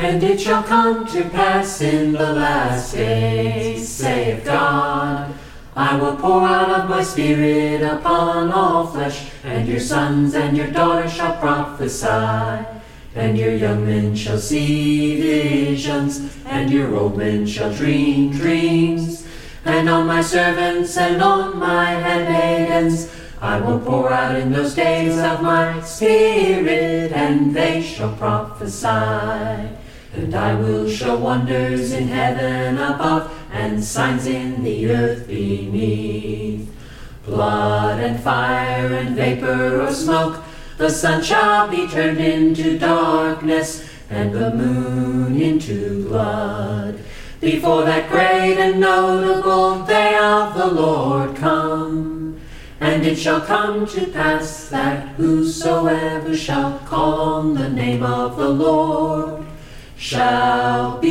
And it shall come to pass in the last days, saith God, I will pour out of my Spirit upon all flesh, and your sons and your daughters shall prophesy, and your young men shall see visions, and your old men shall dream dreams. And on my servants and on my handmaidens I will pour out in those days of my Spirit, and they shall prophesy. And I will show wonders in heaven above, and signs in the earth beneath. Blood and fire and vapor or smoke, the sun shall be turned into darkness, and the moon into blood, before that great and notable day of the Lord come. And it shall come to pass that whosoever shall call on the name of the Lord shall